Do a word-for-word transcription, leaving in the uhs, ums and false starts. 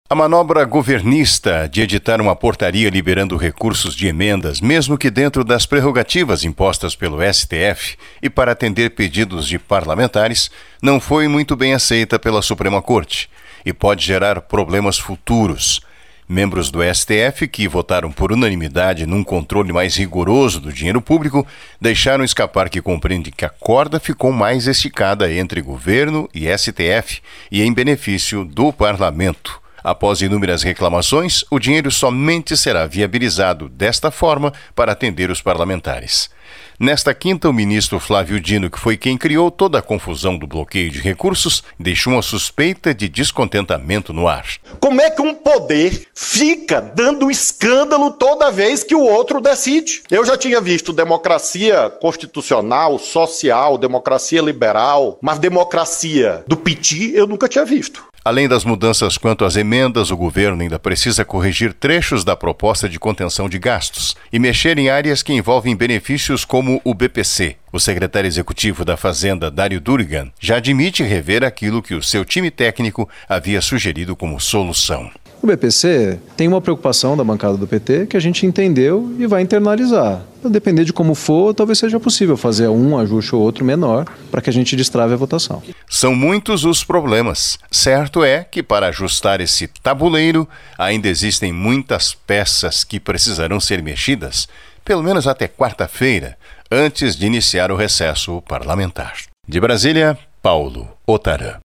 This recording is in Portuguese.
A manobra governista de editar uma portaria liberando recursos de emendas, mesmo que dentro das prerrogativas impostas pelo S T F e para atender pedidos de parlamentares, não foi muito bem aceita pela Suprema Corte e pode gerar problemas futuros. Membros do S T F, que votaram por unanimidade num controle mais rigoroso do dinheiro público, deixaram escapar que compreendem que a corda ficou mais esticada entre governo e S T F e em benefício do parlamento. Após inúmeras reclamações, o dinheiro somente será viabilizado desta forma para atender os parlamentares. Nesta quinta, o ministro Flávio Dino, que foi quem criou toda a confusão do bloqueio de recursos, deixou uma suspeita de descontentamento no ar. Como é que um poder fica dando escândalo toda vez que o outro decide? Eu já tinha visto democracia constitucional, social, democracia liberal, mas democracia do piti eu nunca tinha visto. Além das mudanças quanto às emendas, o governo ainda precisa corrigir trechos da proposta de contenção de gastos e mexer em áreas que envolvem benefícios como o B P C. O secretário executivo da Fazenda, Dário Durigan, já admite rever aquilo que o seu time técnico havia sugerido como solução. O B P C tem uma preocupação da bancada do P T que a gente entendeu e vai internalizar. Vai depender de como for, talvez seja possível fazer um ajuste ou outro menor para que a gente destrave a votação. São muitos os problemas. Certo é que para ajustar esse tabuleiro ainda existem muitas peças que precisarão ser mexidas, pelo menos até quarta-feira, antes de iniciar o recesso parlamentar. De Brasília, Paulo Otarã.